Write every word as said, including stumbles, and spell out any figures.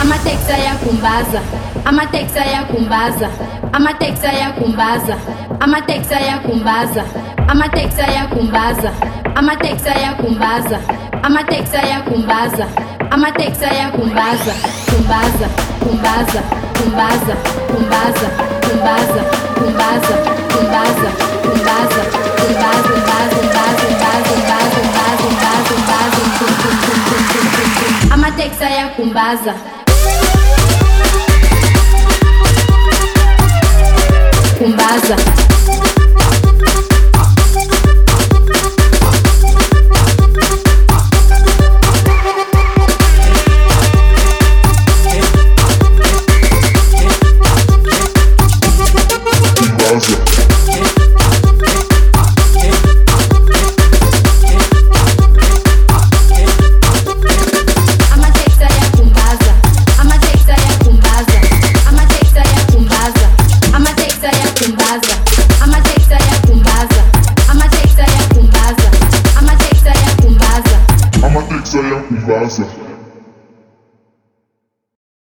Amatexa ya kumbaza, amatexa ya kumbaza, amatexa ya kumbaza, amatexa ya kumbaza, amatexa ya kumbaza, amatexa ya kumbaza, amatexa ya kumbaza, amatexa ya kumbaza, kumbaza, kumbaza, kumbaza, kumbaza, kumbaza, kumbaza, kumbaza, kumbaza, kumbaza, amatexa ya kumbaza. Kumbaza.